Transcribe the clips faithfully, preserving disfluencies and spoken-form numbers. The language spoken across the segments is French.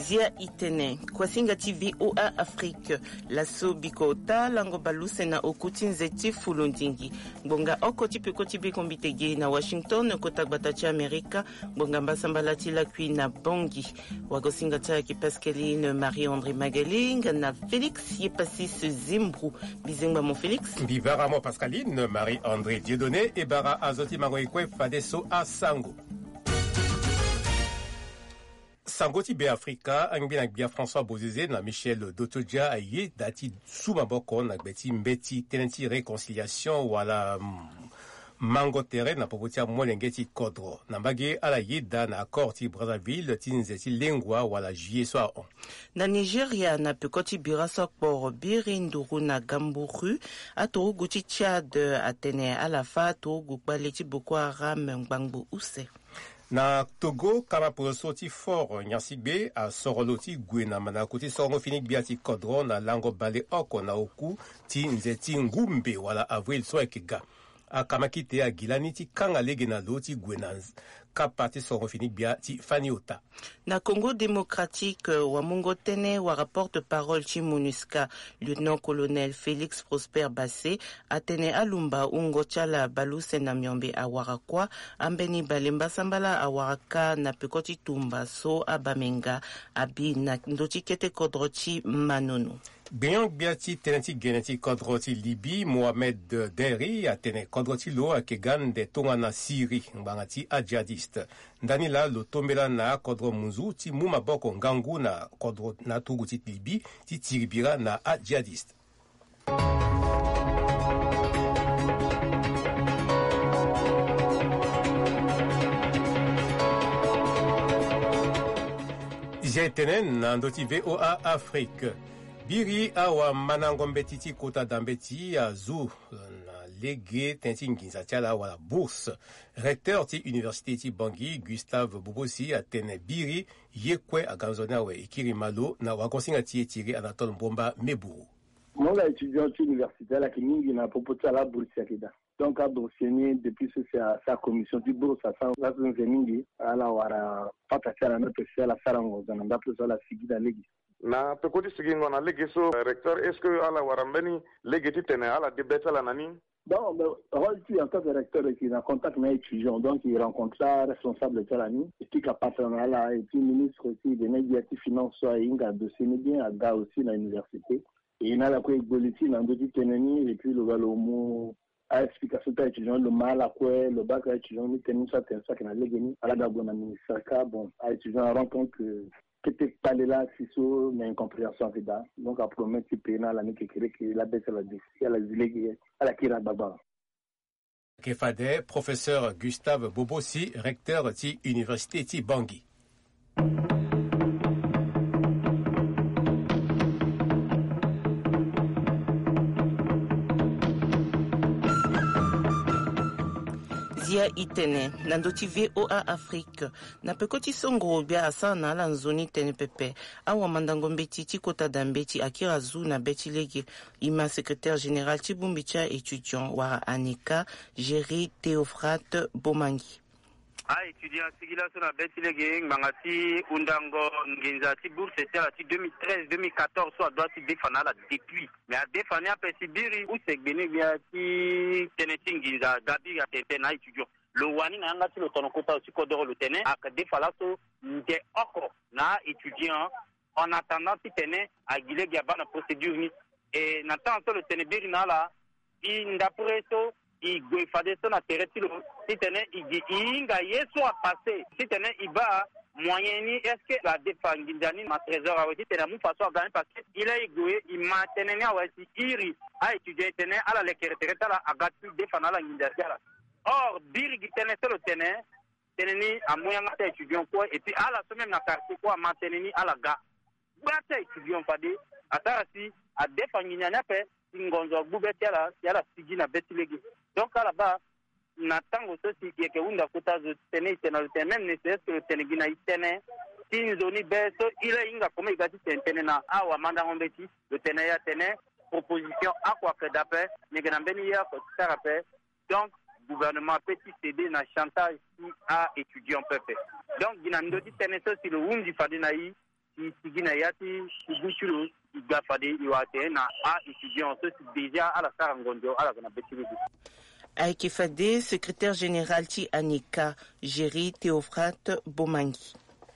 Zia itene kwasinga T V O A Afrique laso bikota lango baluse na okuti nzeti fulundingi bonga okoti pekoti bikombitege na Washington kota batachi Amerika bonga mbasambalati la kui na bongi wagosinga taki Pascaline Marie-André Magaling na Félix Yepasis Zimbru bizengba mon Félix Bivara mo Pascaline Marie-André Dieudonné et bara azoti mangoikwe fadeso a Sango Sangoti be Afrika angbi na bia François Bozeze na Michel Dotodia aye dati sumaboko na beti mbeti tenenti réconciliation wala mango terre na popotia molengeti kodro na mbage ala yeda na accord ti Brazzaville tinzeti lengwa wala juillet soir on na Nigeria na pekoti birasa por birinduru na Gamburu ato guti Tchad atene ala fa to gukbaleti Boko Haram ngbangu use na Togo kama prosoti fort nyasigbe a soroloti gwena mana kuti songo finik biati kodro na lango bale oko na oku ti nzeti ngumbe wala avril soekega a kama kite a gilani ti kanga lege na loti gwenanz kapati songo finik biati faniota na Congo démocratique wa mungo tene wa rapporte parole ti MONUSCA lieutenant-colonel Félix Prosper Bassé atene alumba ungo chala baluse na myombe awarakwa ambeni balemba sambala awaraka na pekoti tumba so abamenga abi na ndoti kete kodroti manono Beyon biati tenenti geneti kodroti Libi Mohamed Deri atene kodroti lo akegan de tonga na Syrie mbangati a djihadiste ndani la lo tombela na kodro munzu ti muma boko ngangu na kodro na tugu ti Libi ti tiribira na a djihadiste Jetenen na ndoti V O A Afrique Biri awa manango mbetiti kota dambeti azu na lege tenti nginza tiala wala bourse. Recteur ti université ti Bangui Gustave Bobosi atene biri yekwe aganzona we ikiri malo na wakonsinga ti etiri Anatole Mbomba Meburu. Moi étudiant universitaire la kingi na popota la bourse yakida. Donc a enseigné depuis ce sa sa commission du bourse à ça la mingi ala wara pata tiala na pesa la sarango na ndapo la sigida legi. Na pekoti sigingo na legi so recteur est-ce que ala warambeni legi titene ala debeta la nani donc rôle qui en tant que recteur qui est en contact avec les étudiants donc il rencontre la responsable de l'année et puis patronat là et puis ministre aussi des médias qui finance soit inga dossier bien à ga aussi dans l'université et il a la quoi politique dans d'autres tennis et puis le valomo a explication aux étudiants le mal à quoi le bac à étudiants ni tennis ça tennis ça qui n'a légni à la gabon ministère bon à étudiants rencontre que peut-être pas là si so mais incompréhension vida donc à promettre que pena la nike kire que la baisse la dix à la zilegi à la kira baba Kefade professeur Gustave Bobosi recteur ti université ti Bangui Zia itene na ndoti V O A Afrique na pekoti songo bia asana la nzoni tene pepe awa mandango mbeti ti kota dambeti akira zu na beti lege ima secrétaire général ti bumbicha étudiant wara Anika Géry Théophrate Bomangi a étudiant sigila sona beti lege ngangati undango nginza ti bourse ti ala ti deux mille treize deux mille quatorze so doit ti defana la depuis mais a defani a pesibiri ou segbeni bia ti teneti nginza gabi a tete na étudiant le wani na ngati le tono kota aussi kodoro le tene a defala so nde oko na étudiant en attendant ti tene a gile gaba na procédure ni et na temps so le tene biri na la i ndapure so i goifade so na tereti lo si tene i inga yeso a passé si tene i ba moyen ni est-ce que la défangindani ma trésor a aussi tene mu façon gagner parce que il a égoé il m'a tene a aussi iri a étudier tene ala le kereta la agatu défana la ngindala or biri tene so le tene tene ni a moyen ngata étudiant quoi et puis ala so même na quartier quoi ma tene ni ala ga bata étudiant fadi atara si a défangindani pe ngonzo gbubeti ala yala sigi na betilegi donc à là-bas natango sosi yeke unda kota zo tene tene le tene même ne c'est que tene gina itene tin zoni beso ile inga comme igati tene na awa manda ngombeti le tene ya tene proposition akwa que d'après ngena mbeni ya ko tarape donc gouvernement petit céder na chantage si a étudiant pepe donc gina ndoti tene sosi le wundi fadina yi si sigina yati buchuru gafade iwate na a étudiant so déjà à la sarangondo à la na betili. Aïké Fadé, secrétaire général Ti Anika, Géry Théophrate Bomangi.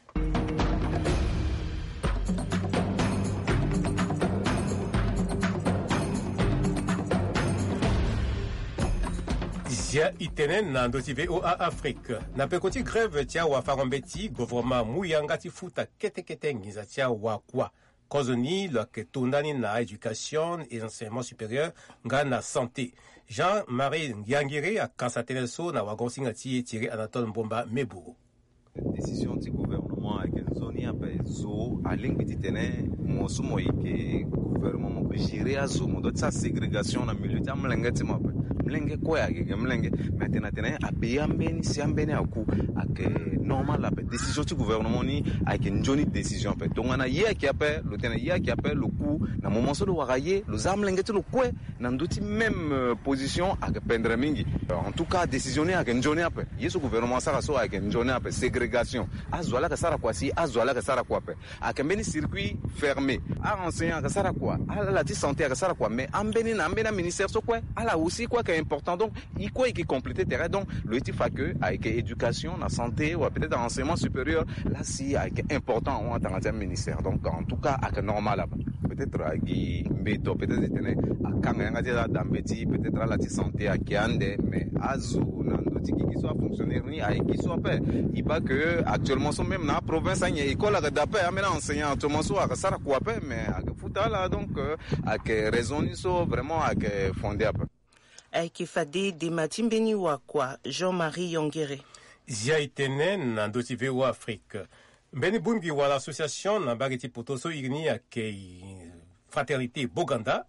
Zia itenen na ndoti V O A Afrique. Na pekoti grève tia wa farambeti gouvernement muyanga ti futa kete kete ngiza tia wa kwa. Kozoni lo ke tondani na éducation et enseignement supérieur nga na santé. Jean-Marie Ngiangire a kansatene so na wagonsinga ti tiré Anatole Mbomba Meburu. Décision du gouvernement avec une zone à zo à lingue petit tene mo sumo ike gouvernement mo gérer à zo mo do sa ségrégation na milieu ta mlenga ti mo mlenge ko ya ge mlenge maintenant tene a payambeni si ambeni aku ak normal la décision du gouvernement ni avec une journée décision fait donc on a hier qui appelle le tene hier qui appelle le coup na moment so do waraye le zamlenge ti le kwe na ndoti même position avec pendre mingi en tout cas décisionner avec une journée après yeso gouvernement ça so avec une journée après ségrégation azwala ka sara kwa si azwala ka sara kwa pe akembeni circuit fermé a enseignant ka sara kwa ala la santé ka sara kwa mais ambeni na ambena ministère so quoi ala aussi quoi qui est important donc il quoi qui compléter terrain donc le tif que avec éducation la santé ou peut-être enseignement supérieur là si avec important en tant que ministère donc en tout cas avec normal peut-être agi mbeto peut-être tenait à kanga ngati dambeti peut-être la santé à kiande mais azu na ndoti qui soit fonctionnaire ni avec qui soit pas il pas que actuellement sont même dans la province il y a école à d'après amener enseignant actuellement so à ça quoi pas mais à futa là donc avec raison ni so vraiment avec fondé après Aïké Fadé de Matimbeni Wakwa, Jean-Marie Yongere. Zia itenen na ndoti V O A Afrique. Mbeni bungi wa l'association na bageti potoso igni ake fraternité Boganda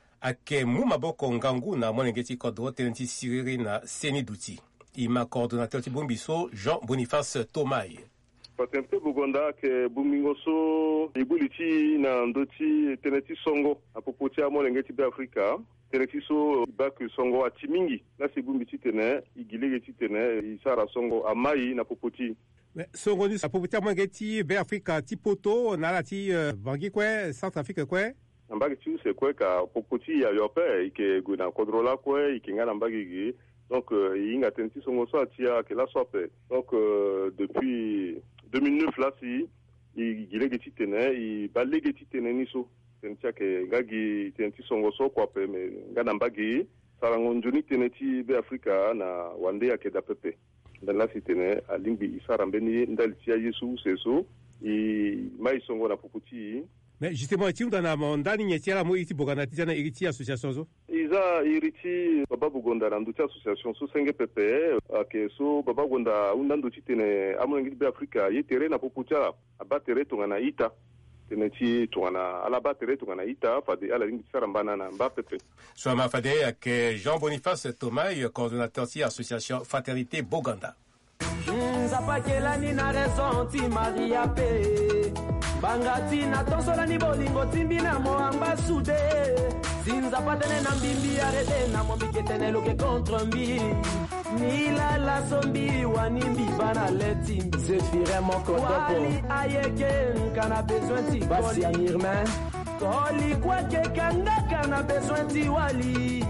ake mumaboko ngangu na monengeti kodro tenenti siriri na seni duti. Ima coordonnateur ti bumbiso Jean Boniface Tomai. Patente Boganda ke bumingoso ibuliti na ndoti teneti songo apopoti a monengeti be Afrika. Teneti so bak songo atimingi na sibumbiti tene igilege tene isara songo amai na popoti. Songo ni popoti monengeti be Afrika ti poto na la ti bangi kwe South Africa kwe. Ambagi tu se kwe ka popoti ya yope ike guna controla kwe ike ngana ambagi gi. Donc il y a teneti songo so atia ke la sope. Donc euh, depuis deux mille neuf là si igilege tene i balege tene ni so. Tentia ke ngagi tenti songo so kwa pe me ngana mbagi sarangonjuni teneti be Afrika na wande ya keda pepe ndala sitene alimbi isarambeni ndalitia Yesu seso i mai songo na puputi mais justement ti undana mondani nyetiala mo iti bogana ti na iriti association zo iza iriti baba bugonda na nduti association so senge pepe ke so baba gonda undandu titene amongi be Afrika yetere na puputa abatere tongana ita teneti tongana ala batere tongana ita fade ala lingi sarambana na mbapepe so ma fade ke Jean Boniface Tomai coordonnateur ci association fraternité Boganda nzapakelani na raison ti Maria pe bangati na tosola ni bolingo timbi na moamba sude zinza patene na mbimbi arete na mombiketene loke contre mbi ni la la sombi wanimbi bana leti c'est vraiment content wali ayeke kana besoin ti basi irmain koli kwa ke kanga kana besoin ti wali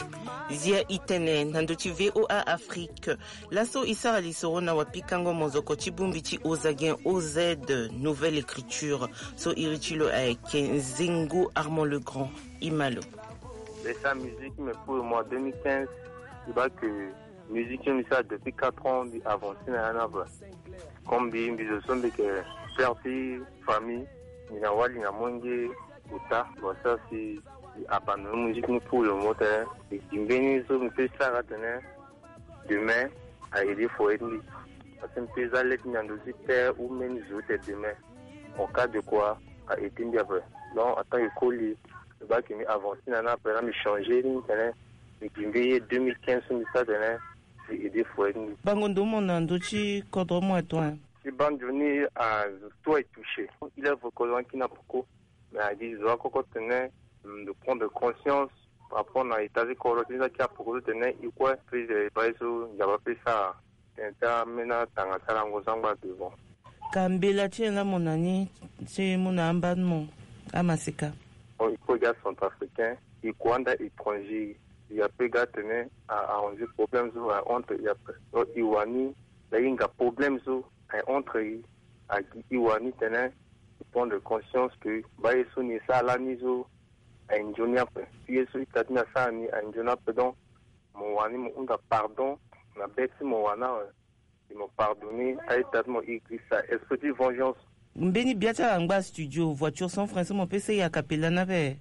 Zia itene nandochi V O A Afrique. Lasso isara lisoro na wapikango mozoko chibumbi chi ozagien O Z nouvelle écriture. So irichilo aeke Zingu Armand le Grand Imalo. Et sa musique, mais pour moi deux mille quinze, il va que musique on ça depuis quatre ans avancé na nava. Comme bien biso sombe que parti famille, ina wali na monge uta, bon ça c'est abandonner la musique pour le moteur et qui vient sur me fait ça retenir demain à aider faut être parce que peut aller dans le terre ou même jouer demain en cas de quoi à aider bien donc en tant que colis le bac qui avancé dans la par exemple changer et qui vient deux mille quinze sur ça donner c'est aider faut être bangondo monando chi kodromo toi si bandoni à toi est touché il a vos colons qui n'a beaucoup mais à dire doit encore tenir de prendre conscience par rapport à l'état de corruption qui a pour eux tenir il quoi puis par exemple il y a pas fait ça c'est maintenant dans la salle en gozanga devant Kambela Tiela Monani, c'est mon ambanement à Maseka. Il faut gars centrafricain, il Rwanda étranger, il y a peu gars tenir à arranger problème entre il y a Iwani, il y a problème entre à Iwani tenir point de conscience que bah ils sont ça la niso à une journée après. Si ils sont tellement ça ni à une journée après donc mon wani mon pardon, na bête mon wana ils m'ont pardonné à éternellement écrit ça. Est-ce que tu vengeance? Mbeni biata angba studio voiture sans frein mon P C ya capella nave.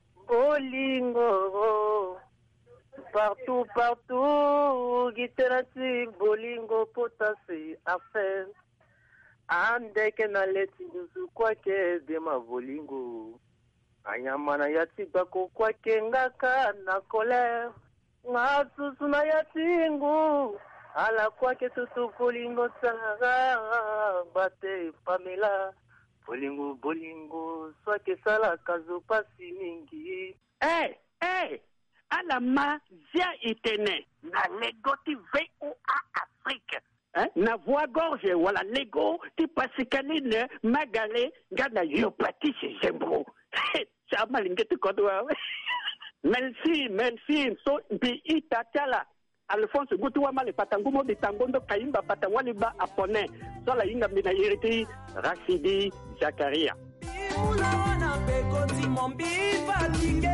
Bolingo partout partout guitarati bolingo potasi affaire ande ke na leti dusu kwake de ma bolingo anyamana yati bako kwake ngaka na kole ngasusu na yatingu ala kwake tutu bolingo sanga bate Pamela bolingo bolingo swake sala kazo pasi mingi eh eh ala ma zia itene na legoti V O A Afrique hein na voix gorge wala lego ti pasikaline magale ngana yopati zembro ça malingete kodwa merci merci so bi itakala Alphonse Goutoua male patangumo de tangondo kaimba patangwali ba apone so la inga mina yeriti Rashidi Zakaria Mula wana pekoti mombi fatike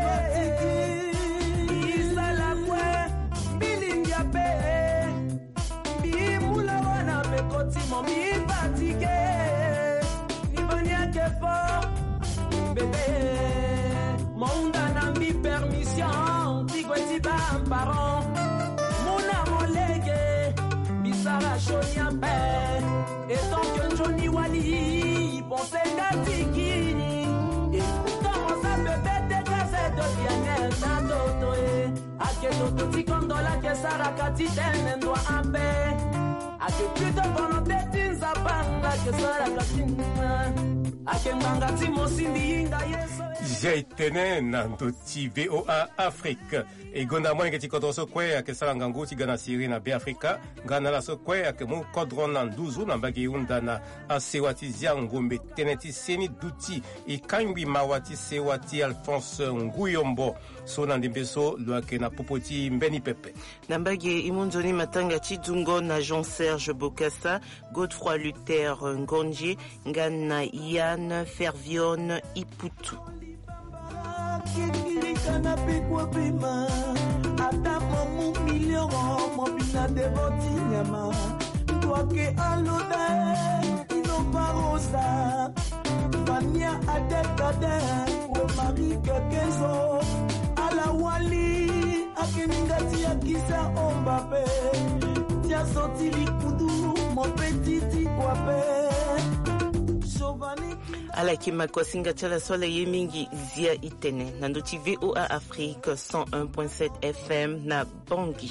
Isala kwe bilingia pe Mula wana pekoti mombi fatike Nibania kefo bébé Monda nambi permission Tigwe tiba parent Bisara Shonia Ben et tant que Johnny Wali pensait Gatikini et pourtant ça peut bête casser de bien na dotoe a que notre petit condola que Sara Katiten doit en paix a que plus de volonté tins à banga que Sara Katina a que mangati mosindi inga yeso J'ai tenu Nandoti V O A Afrique. Et Gonda moi qui koto so kwe ke salangango ti gana siri na be Afrika, gana la so kwe ke mo kodron na nduzu na mbagi unda na asewati zia ngombe teneti seni duti e kangbi mawati sewati Alphonse Nguyombo so na ndimbeso lo ke na popoti mbeni pepe. Na mbagi imunzoni matanga chidungo na Jean-Serge Bokassa, Godefroy Luther Ngonji, ngana Yann Fervion Iputu. Kana pikwa pima ata mamu million mobina de botinyama toke aloda ino parosa Fania adekade o mari kekezo ala wali akeningati akisa ombape tia soti likudu mon petit kwape ala kima kwasinga chala sola yemingi zia itene nanduti V O A Afrique cent un point sept F M na Bangui.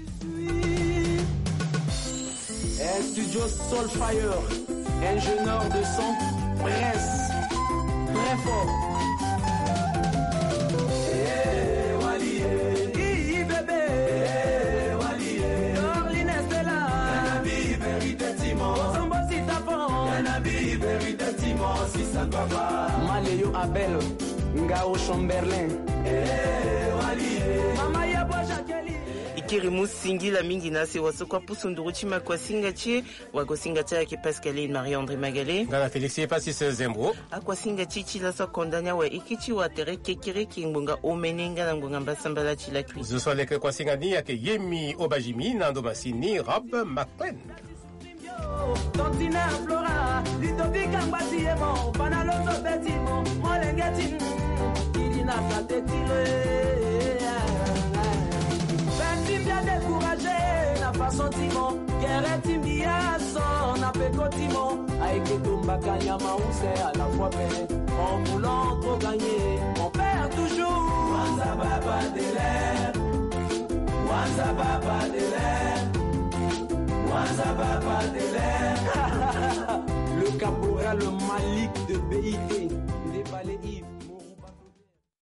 Un studio Soulfire, ingénieur de son, presse, très fort. Eh Wali, eh bébé, eh Wali, Dorline Estella, Nabi vérité Timon, Sambo Sitapon, Nabi vérité Timon, Sissan Papa, Maléo Abel, Ngao Chamberlain, eh Wali, Mama Yabo Jacqueline. Ikirimu singi la mingi nasi wasokwa pusunduru chima kwa singa chi wako singa cha ki Pascaline Marie-André Magalé ngana Félix Pasi Zembro akwa singa chichi la so kondanya wa ikichi wa tere kekire kingunga omenenga na ngunga mbasambala chila kri zo so leke kwa singa ni yake Yemi Obajimi nando masini Rob McLean Tontina Flora Lidovika Mbatiemo Panaloso Betimo Molengetin Idina Katetile bien découragé, n'a pas sentiment, guerre timia son, n'a pas cotiment, avec des tombes kanyama ou c'est à la fois paix, en voulant trop gagner, on perd toujours. Wanza baba de l'air, Wanza baba de l'air, Wanza baba de l'air. Le caporal Malik de B I T,